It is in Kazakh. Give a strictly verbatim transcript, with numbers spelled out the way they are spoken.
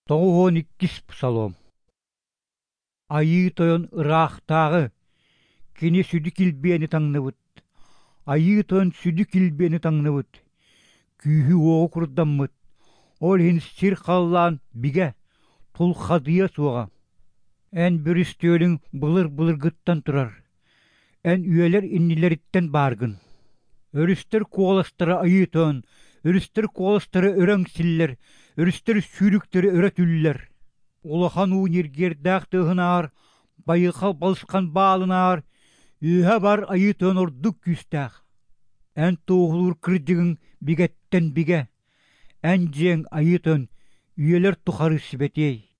Тоғуон иккис псалом. Айы тойон ырахтағы, кені сүді килбені таңныбыт. Айы тойон сүді килбені таңныбыт. Күйі оғы құрдаммыт. Ол хин сир қаллан биге, тулхадыя суға. Ән бір үстөлің былыр-былыр гыттан тұрар. Ән үйелер иннилеріттен баргын. Өрістер коғаластары айы тойон, өрістер коғаластары өрәң силлер, өрістер сүйріктері өрәтүллер. Улахан уын ергердәқ тығынар, байықал балысқан балынар, үйе бар айы тойон ордық күстәқ. Ән тоғылыр кірдігін бігеттен біге, ән жең айы тойон үйелер тұқары сібетей.